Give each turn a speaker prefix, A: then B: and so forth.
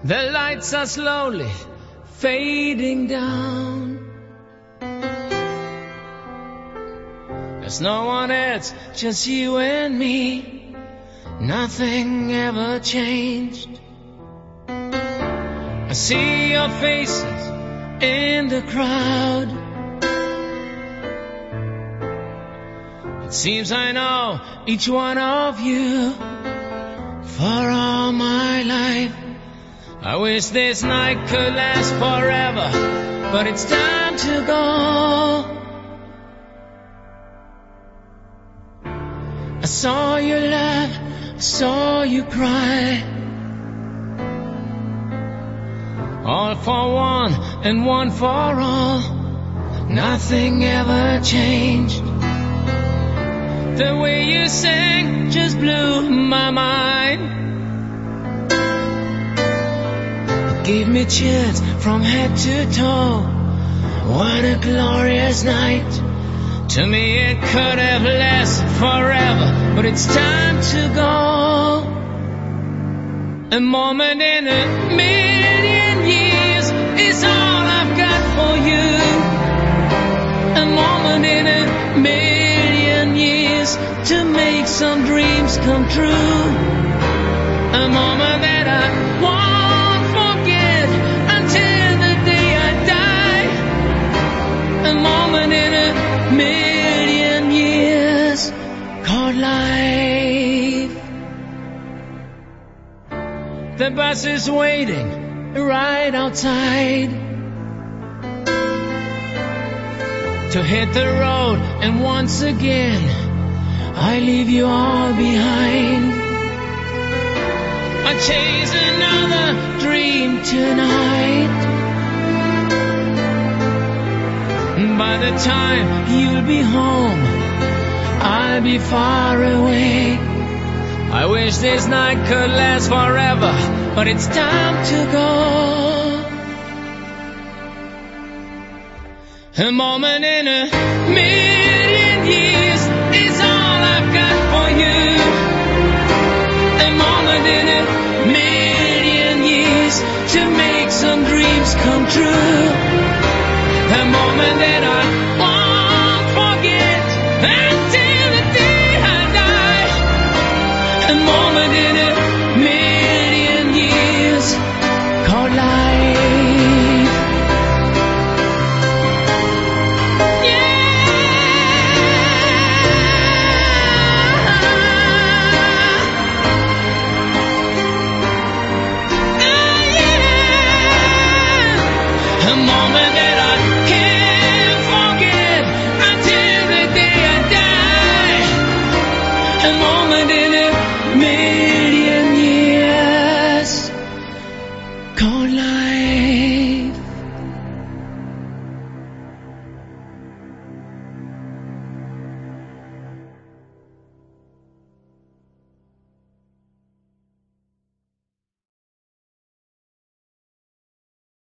A: The lights are slowly fading down. There's no one else, just you and me. Nothing ever changed. I see your faces in the crowd. It seems I know each one of you for all my life. I wish this night could last forever, but it's time to go. I saw you laugh, I saw you cry. All for one and one for all. Nothing ever changed. The way you sang just blew my mind. It gave me chills from head to toe. What a glorious night. To me it could have lasted forever, but it's time to go. A moment in a million years is all I've got for you. A moment in a million years to make some dreams come true. A moment that I won't forget until the day I die. A moment in a million years called life. The bus is waiting right outside to hit the road, and once again I leave you all behind. I chase another dream tonight. By the time you'll be home, I'll be far away. I wish this night could last forever, but it's time to go. A moment in a million years is all I've got for you. A moment in a million years to make some dreams come true. A moment that I won't forget until the day I die. A moment in a million years called life. A moment that I can't forget until the day I die. A moment in a million